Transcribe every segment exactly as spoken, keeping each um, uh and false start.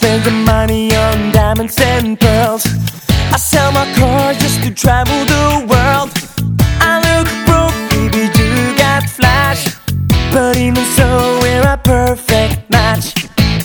spend the money on diamonds and pearls. I sell my car just to travel the world. I look broke, baby, you got flash, but even so we're a perfect match.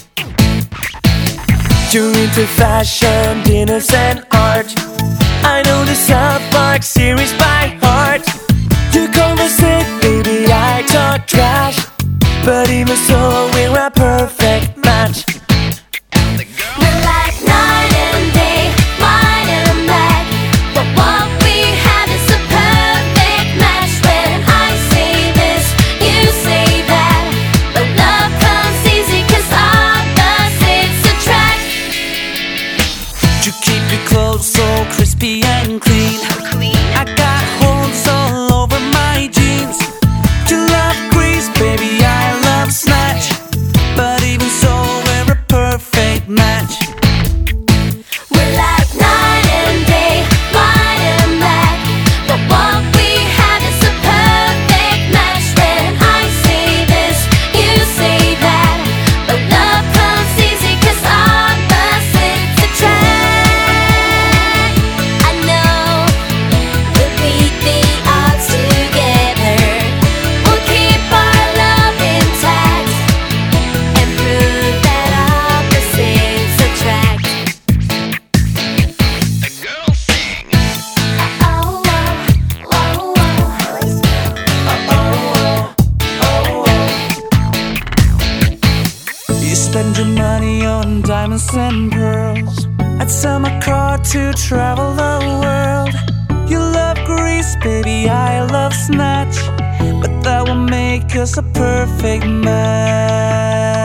You're into fashion, dinners and art. I know the South Park series by heart. You conversate, baby, I talk trash, but even so we're a perfect match. We're like night and day, white and black, but what we have is a perfect match. When I say this, you say that, but love comes easy 'cause opposites attract. You keep your clothes so crispy and clean. I got holes all over my jeans. You love grease, baby, I love snatch, but even so we're a perfect match. We're like night and day, white and black, but what we have is a perfect match. When I say this, you say that, but love comes easy 'cause opposites attract. I know we'll beat the odds together. We'll keep our love intact and prove that opposites attract. Oh, oh, oh, oh. You spend your money on diamonds and pearls. I'd sell my car to travel the world. You love grease, baby, I love snatch, but that will make us a perfect match.